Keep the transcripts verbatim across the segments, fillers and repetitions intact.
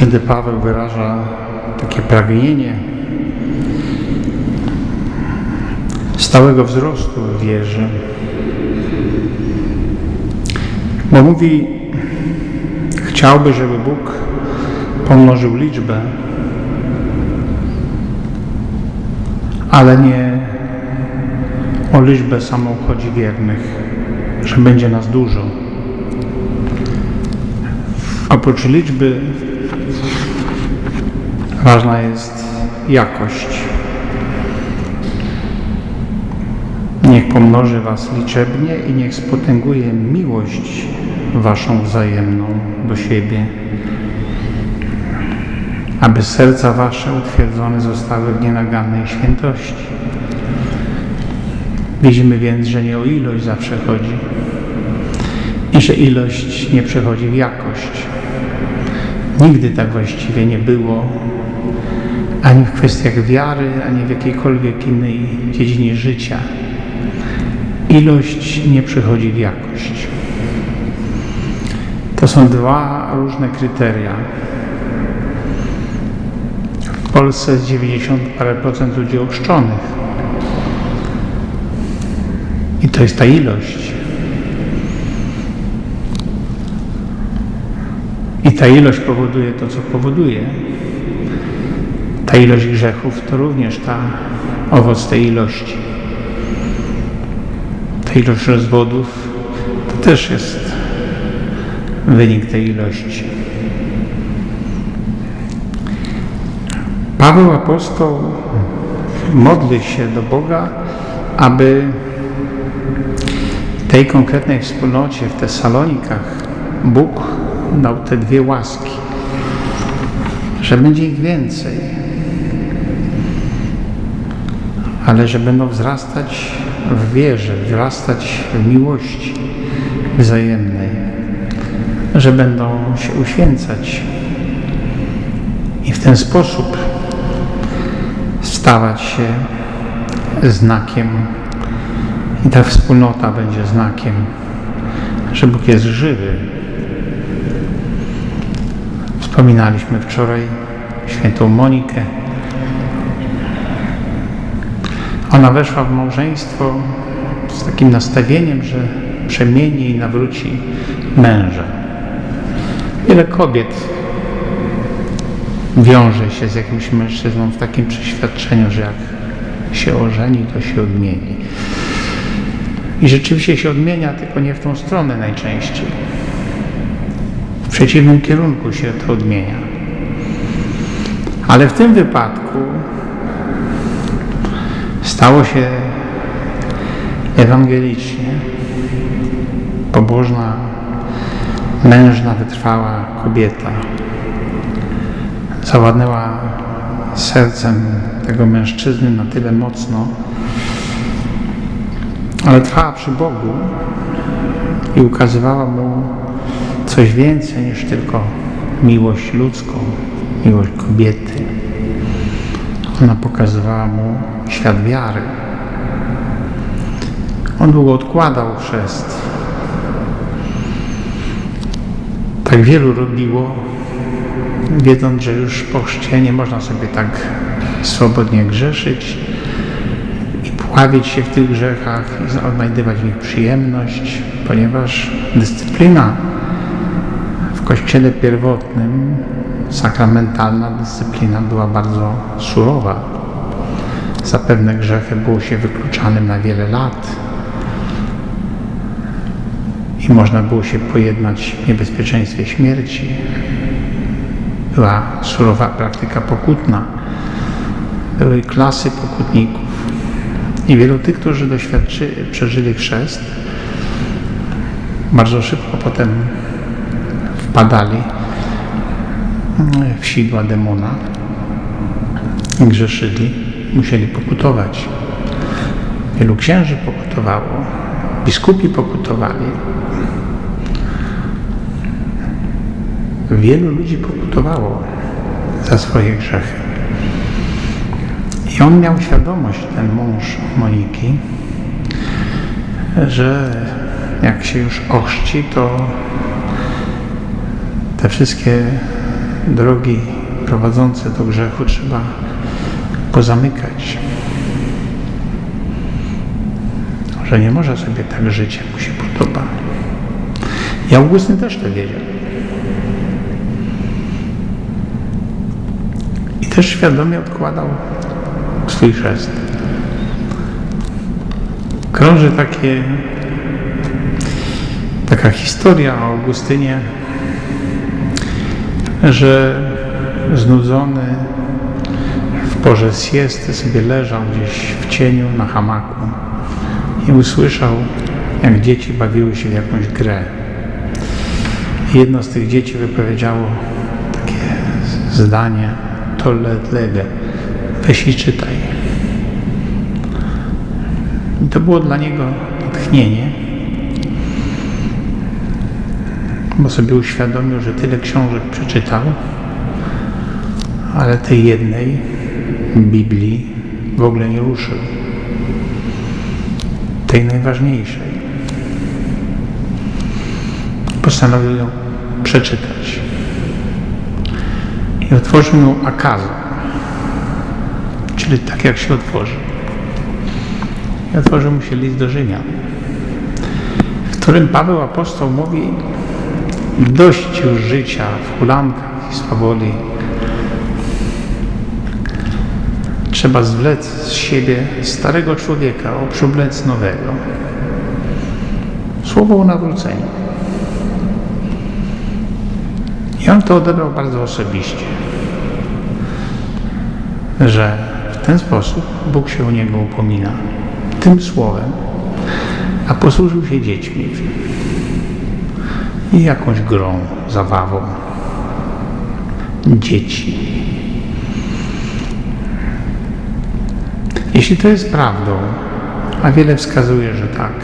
Święty Paweł wyraża takie pragnienie stałego wzrostu w wierze. Bo mówi, chciałby, żeby Bóg pomnożył liczbę, ale nie o liczbę samą chodzi wiernych, że będzie nas dużo. Oprócz liczby ważna jest jakość. Niech pomnoży was liczebnie i niech spotęguje miłość waszą wzajemną do siebie, aby serca wasze utwierdzone zostały w nienagannej świętości. Widzimy więc, że nie o ilość zawsze chodzi i że ilość nie przechodzi w jakość. Nigdy tak właściwie nie było, ani w kwestiach wiary, ani w jakiejkolwiek innej dziedzinie życia. Ilość nie przechodzi w jakość. To są dwa różne kryteria. W Polsce jest dziewięćdziesiąt parę procent ludzi ochrzczonych. I to jest ta ilość. I ta ilość powoduje to, co powoduje. Ta ilość grzechów to również ta owoc tej ilości. Ta ilość rozwodów to też jest wynik tej ilości. Paweł apostoł modli się do Boga, aby tej konkretnej wspólnocie w Tesalonikach Bóg dał te dwie łaski, że będzie ich więcej, ale że będą wzrastać w wierze, wzrastać w miłości wzajemnej, że będą się uświęcać i w ten sposób stawać się znakiem i ta wspólnota będzie znakiem, że Bóg jest żywy. Wspominaliśmy wczoraj świętą Monikę. Ona weszła w małżeństwo z takim nastawieniem, że przemieni i nawróci męża. Wiele kobiet wiąże się z jakimś mężczyzną w takim przeświadczeniu, że jak się ożeni, to się odmieni. I rzeczywiście się odmienia, tylko nie w tą stronę najczęściej. W przeciwnym kierunku się to odmienia. Ale w tym wypadku stało się ewangelicznie. Pobożna, mężna, wytrwała kobieta zawładnęła sercem tego mężczyzny na tyle mocno, ale trwała przy Bogu i ukazywała mu coś więcej niż tylko miłość ludzką, miłość kobiety. Ona pokazywała mu świat wiary. On długo odkładał chrzest. Tak wielu robiło, wiedząc, że już po chrzcie nie można sobie tak swobodnie grzeszyć i pławić się w tych grzechach i odnajdywać w nich przyjemność, ponieważ dyscyplina w Kościele pierwotnym, sakramentalna dyscyplina była bardzo surowa. Za pewne grzechy było się wykluczanym na wiele lat i można było się pojednać w niebezpieczeństwie śmierci. Była surowa praktyka pokutna, były klasy pokutników i wielu tych, którzy doświadczy, przeżyli chrzest, bardzo szybko potem wpadali w sidła demona i grzeszyli, musieli pokutować. Wielu księży pokutowało, biskupi pokutowali. Wielu ludzi pokutowało za swoje grzechy. I on miał świadomość, ten mąż Moniki, że jak się już ochrzci, to te wszystkie drogi prowadzące do grzechu trzeba pozamykać. Że nie może sobie tak żyć, jak mu się podoba. I Augustyn też to wiedział. I też świadomie odkładał swój chrzest. Krąży takie, taka historia o Augustynie, że znudzony w porze siesty sobie leżał gdzieś w cieniu na hamaku i usłyszał, jak dzieci bawiły się w jakąś grę. I jedno z tych dzieci wypowiedziało takie zdanie: tolle lege, weź i czytaj. I to było dla niego natchnienie, bo sobie uświadomił, że tyle książek przeczytał, ale tej jednej Biblii w ogóle nie ruszył. Tej najważniejszej. Postanowił ją przeczytać. I otworzył ją akazo, czyli tak jak się otworzy. I otworzył mu się list do Rzymian, w którym Paweł apostoł mówi: dość już życia w hulankach i swawoli. Trzeba zwlec z siebie starego człowieka, oprzyblec nowego. Słowo o nawróceniu. I on to odebrał bardzo osobiście, że w ten sposób Bóg się o niego upomina tym słowem, a posłużył się dziećmi i jakąś grą, zabawą. Dzieci. Jeśli to jest prawdą, a wiele wskazuje, że tak,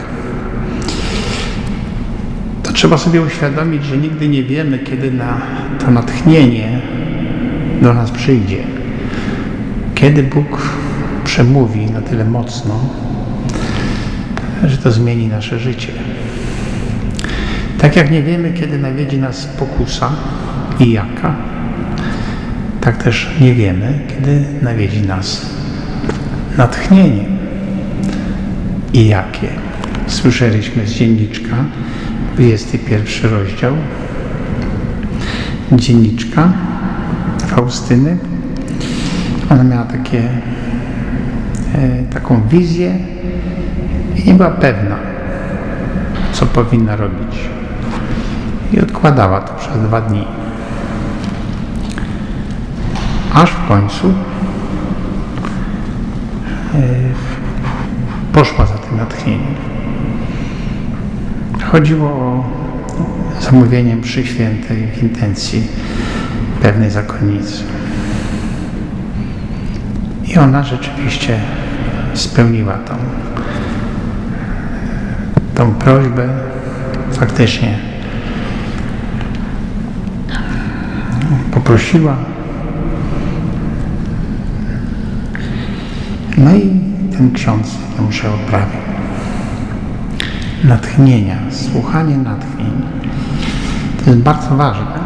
to trzeba sobie uświadomić, że nigdy nie wiemy, kiedy na to natchnienie do nas przyjdzie. Kiedy Bóg przemówi na tyle mocno, że to zmieni nasze życie. Tak jak nie wiemy, kiedy nawiedzi nas pokusa i jaka, tak też nie wiemy, kiedy nawiedzi nas natchnienie i jakie. Słyszeliśmy z dzienniczka, dwudziesty pierwszy rozdział, dzienniczka Faustyny. Ona miała takie, e, taką wizję i nie była pewna, co powinna robić. I odkładała to przez dwa dni. Aż w końcu e, poszła za tym natchnieniem. Chodziło o zamówienie mszy świętej w intencji pewnej zakonnicy. I ona rzeczywiście spełniła tą, tą prośbę. Faktycznie poprosiła. No i ten ksiądz tę mszę odprawił. Natchnienia, słuchanie natchnień. To jest bardzo ważne.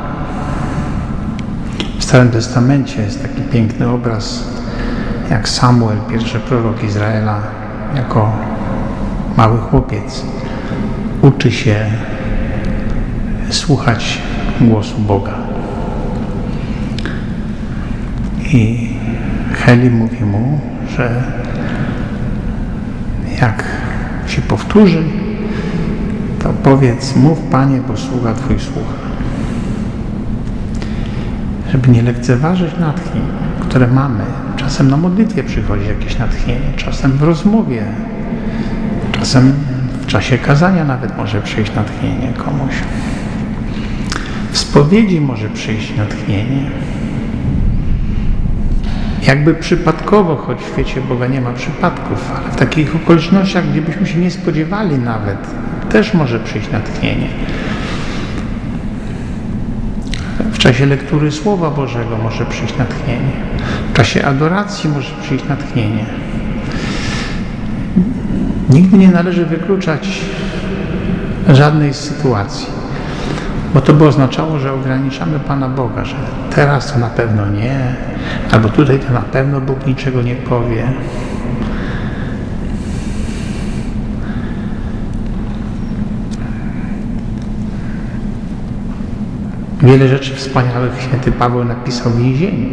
W Starym Testamencie jest taki piękny obraz, jak Samuel, pierwszy prorok Izraela, jako mały chłopiec uczy się słuchać głosu Boga. I Heli mówi mu, że jak się powtórzy, to powiedz: mów, Panie, bo sługa Twój słucha. Żeby nie lekceważyć natchnień, które mamy. Czasem na modlitwie przychodzi jakieś natchnienie, czasem w rozmowie, czasem w czasie kazania nawet może przyjść natchnienie komuś. W spowiedzi może przyjść natchnienie. Jakby przypadkowo, choć w świecie Boga nie ma przypadków, ale w takich okolicznościach, gdzie byśmy się nie spodziewali nawet, też może przyjść natchnienie. W czasie lektury Słowa Bożego może przyjść natchnienie. W czasie adoracji może przyjść natchnienie. Nigdy nie należy wykluczać żadnej z sytuacji. Bo to by oznaczało, że ograniczamy Pana Boga, że teraz to na pewno nie, albo tutaj to na pewno Bóg niczego nie powie. Wiele rzeczy wspaniałych święty Paweł napisał w więzieniu.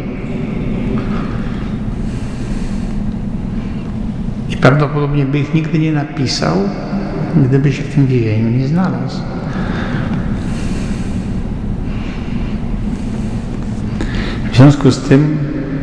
I prawdopodobnie by ich nigdy nie napisał, gdyby się w tym więzieniu nie znalazł. W związku z tym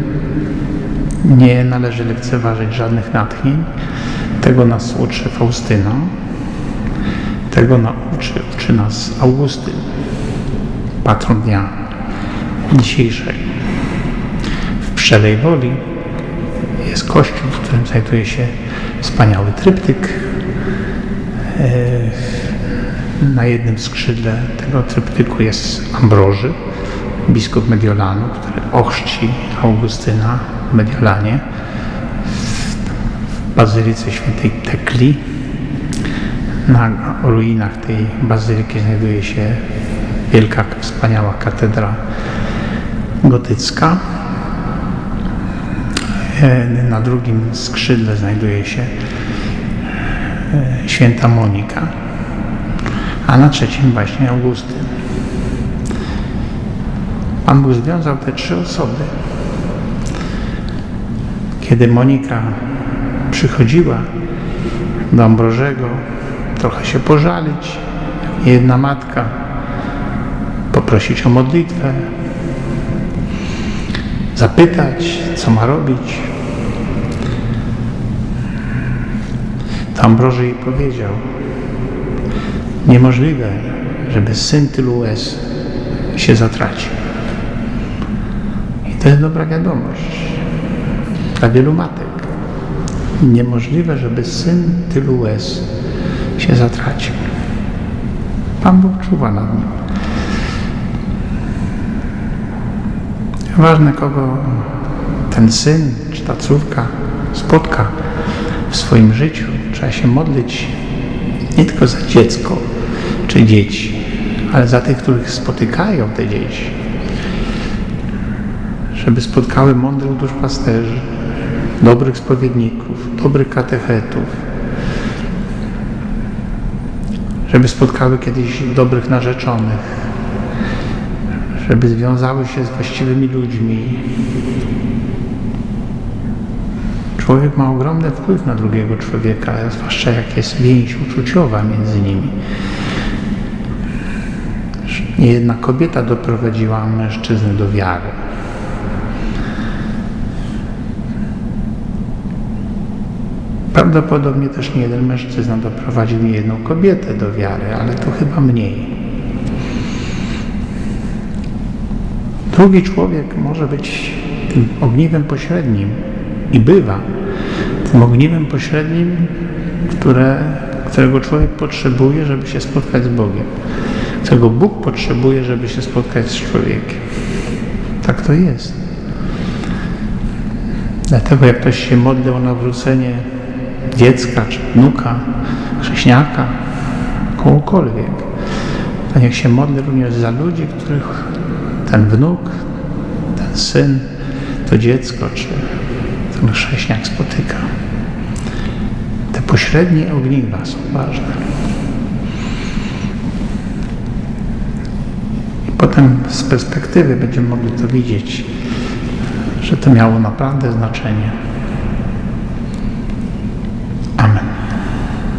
nie należy lekceważyć żadnych natchnień. Tego nas uczy Faustyna, tego nauczy, uczy nas Augustyn, patron dnia dzisiejszego. W Pszczelej Woli jest kościół, w którym znajduje się wspaniały tryptyk. Na jednym skrzydle tego tryptyku jest Ambroży, biskup Mediolanu, który ochrzci Augustyna w Mediolanie, w bazylice świętej Tekli. Na ruinach tej bazylyki znajduje się wielka, wspaniała katedra gotycka. Na drugim skrzydle znajduje się święta Monika, a na trzecim właśnie Augustyn. Pan Bóg związał te trzy osoby. Kiedy Monika przychodziła do Ambrożego trochę się pożalić, jedna matka, poprosić o modlitwę, zapytać, co ma robić, to Ambroży jej powiedział: niemożliwe, żeby syn tylu łez się zatracił. I to jest dobra wiadomość dla wielu matek. Niemożliwe, żeby syn tylu łez się zatracił. Pan Bóg czuwa nad nim. Ważne, kogo ten syn czy ta córka spotka w swoim życiu. Trzeba się modlić nie tylko za dziecko czy dzieci, ale za tych, których spotykają te dzieci. Żeby spotkały mądrych duszpasterzy, dobrych spowiedników, dobrych katechetów. Żeby spotkały kiedyś dobrych narzeczonych. Żeby związały się z właściwymi ludźmi. Człowiek ma ogromny wpływ na drugiego człowieka, zwłaszcza jak jest więź uczuciowa między nimi. Niejedna kobieta doprowadziła mężczyznę do wiary. Prawdopodobnie też nie jeden mężczyzna doprowadził niejedną kobietę do wiary, ale to chyba mniej. Drugi człowiek może być tym ogniwem pośrednim i bywa tym ogniwem pośrednim, które, którego człowiek potrzebuje, żeby się spotkać z Bogiem. Którego Bóg potrzebuje, żeby się spotkać z człowiekiem. Tak to jest. Dlatego jak ktoś się modli o nawrócenie dziecka, czy wnuka, chrześniaka, kogokolwiek, to niech się modli również za ludzi, których ten wnuk, ten syn, to dziecko, czy ten chrześniak spotyka. Te pośrednie ogniwa są ważne. I potem z perspektywy będziemy mogli to widzieć, że to miało naprawdę znaczenie.